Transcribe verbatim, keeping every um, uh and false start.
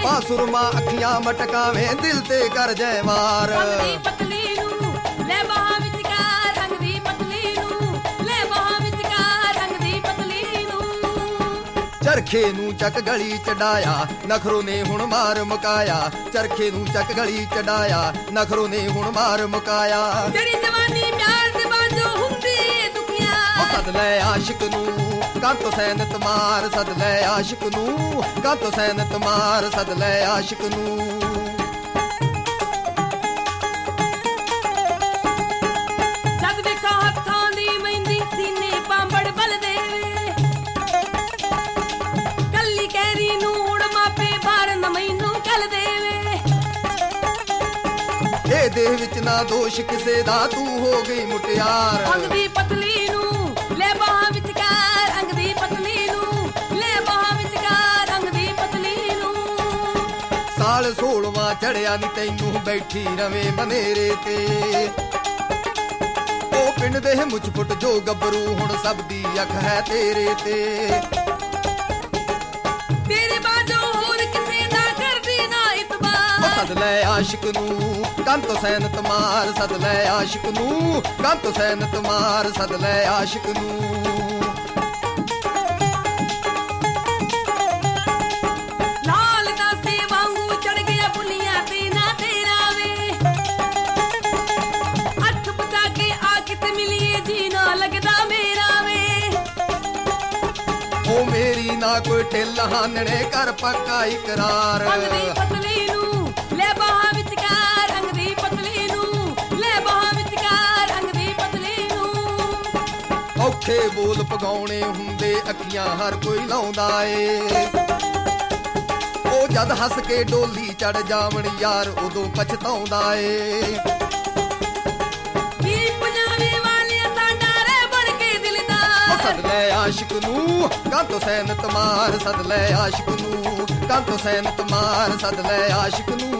ਆ ਸੁਰਮਾ ਅੱਖੀਆਂ ਮਟਕਾਵੇਂ ਦਿਲ ਤੇ ਕਰ ਜੈ ਵਾਰ। ਰੰਗ ਦੀ ਪਤਲੀ ਨੂੰ ਲੈ ਬਾਹਾਂ ਵਿਚਕਾਰ, ਰੰਗ ਦੀ ਪਤਲੀ ਨੂੰ ਲੈ ਬਾਹਾਂ ਵਿਚਕਾਰ, ਰੰਗ ਦੀ ਪਤਲੀ ਨੂੰ। ਚਰਖੇ ਨੂੰ ਚੱਕ ਗਲੀ ਚੜਾਇਆ ਨਖਰੋ ਨੇ ਹੁਣ ਮਾਰ ਮੁਕਾਇਆ, ਚਰਖੇ ਨੂੰ ਚੱਕ ਗਲੀ ਚੜਾਇਆ ਨਖਰੋ ਨੇ ਹੁਣ ਮਾਰ ਮੁਕਾਇਆ। ਜਿਹੜੀ ਜਵਾਨੀ ਪਿਆਰ ਦੇ ਬਾਝੋਂ ਹੁੰਦੀ ਏ ਦੁਖੀਆਂ, ਉਹ ਸੱਦ ਲੈ ਆਸ਼ਿਕ ਨੂੰ ਕੰਤ ਸੈਨਤ ਮਾਰ, ਸੱਦ ਲੈ ਆਸ਼ਿਕ ਨੂੰ ਕੰਤ ਸੈਨਤ ਮਾਰ, ਸੱਦ ਲੈ ਆਸ਼ਿਕ ਨੂੰ। ਜਦ ਵੇਖਾਂ ਹੱਥਾਂ ਦੀ ਮਹਿੰਦੀ ਸੀਨੇ ਪਾਂਬੜ ਬਲ ਦੇਵੇ, ਕੱਲੀ ਕਹਿਰੀ ਨੂੰ ਹੁਣ ਮਾਪੇ ਬਾਹਰ ਨ ਮੈਨੂੰ ਕੱਲ ਦੇਵੇ। ਇਹ ਦੇਹ ਵਿੱਚ ਨਾ ਦੋਸ਼ ਕਿਸੇ ਦਾ, ਤੂੰ ਹੋ ਗਈ ਮੁਟਿਆਰ। ਅੰਗ ਦੀ ਪਤਲੀ ਨੂੰ ਲੈ ਬਾਹਾਂ ਵਿਚਕਾਰ, ਅੰਗ ਦੀ ਪਤਲੀ ਨੂੰ ਲੈ ਬਾਹਾਂ ਵਿਚਕਾਰ, ਅੰਗ ਦੀ ਪਤਲੀ ਨੂੰ। ਸਾਲ ਸੋਲਵਾਂ ਚੜਿਆ ਨੀ ਤੈਨੂੰ ਬੈਠੀ ਰਵੇਂ ਬਨੇਰੇ ਤੇ, ਉਹ ਪਿੰਡ ਦੇ ਮੁੱਛ ਫੁੱਟ ਜੋ ਗੱਭਰੂ ਹੁਣ ਸਭ ਦੀ ਅੱਖ ਹੈ ਤੇਰੇ ਤੇ। ਤੇਰੇ ਬਾਝੋਂ ਹੋਰ ਕਿਸੇ ਦਾ ਕਰਦੀ ਨਾ ਇਤਬਾਰ। ਉਹ ਸੱਦ ਲੈ ਆਸ਼ਿਕ ਨੂੰ ਕੰਤ ਸੈਨਤ ਮਾਰ, ਸੱਦ ਲੈ ਆਸ਼ਿਕ ਨੂੰ ਕੰਤ ਸੈਨਤ ਮਾਰ, ਸੱਦ ਲੈ ਆਸ਼ਿਕ ਨੂੰ। ਲਾਲ ਦਾਸੇ ਵਾਂਗੂ ਚੜ ਗਿਆ ਬੁੱਲੀਆਂ ਤੇ ਨਾ ਤੇਰਾ ਵੇ, ਅੱਖ ਬਚਾ ਕੇ ਆ ਕਿਤੇ ਮਿਲੀਏ ਜੀ ਨਾ ਲੱਗਦਾ ਮੇਰਾ ਵੇ। ਉਹ ਮੇਰੀ ਨਾ ਕੋਈ ਢਿੱਲ ਹਾਨਣੇ ਕਰ ਪੱਕਾ ਇਕਰਾਰ। ਅੰਗ ਦੀ ਪਤਲੀ ਨੂੰ ਲੈ ਬਾਹਾਂ ਵਿਚਕਾਰ, ਅੰਗ ਦੀ ਪਤਲੀ ਨੂੰ ਲੈ ਬਾਹਾਂ ਵਿਚਕਾਰ, ਅੰਗ ਦੀ ਪਤਲੀ ਨੂੰ। ਔਖੇ ਬੋਲ ਪਗਾਉਣੇ ਹੁੰਦੇ ਅੱਖੀਆਂ ਹਰ ਕੋਈ ਲਾਉਂਦਾ ਏ, ਉਹ ਜਦ ਹੱਸ ਕੇ ਡੋਲੀ ਚੜ ਜਾਵਣ ਯਾਰ ਉਦੋਂ ਪਛਤਾਉਂਦਾ ਏ। ਵੀ ਪੰਜਾਬੀ ਵਾਲਿਆ ਸਾਡਾ ਰਹਿ ਬਣ ਕੇ ਦਿਲਦਾਰ। ਉਹ ਸੱਦ ਲੈ ਆਸ਼ਿਕ ਨੂੰ ਕੰਤ ਸੈਨਤ ਮਾਰ, ਸੱਦ ਲੈ ਆਸ਼ਿਕ ਨੂੰ ਕੰਤ ਸੈਨਤ ਮਾਰ, ਸੱਦ ਲੈ ਆਸ਼ਿਕ ਨੂੰ।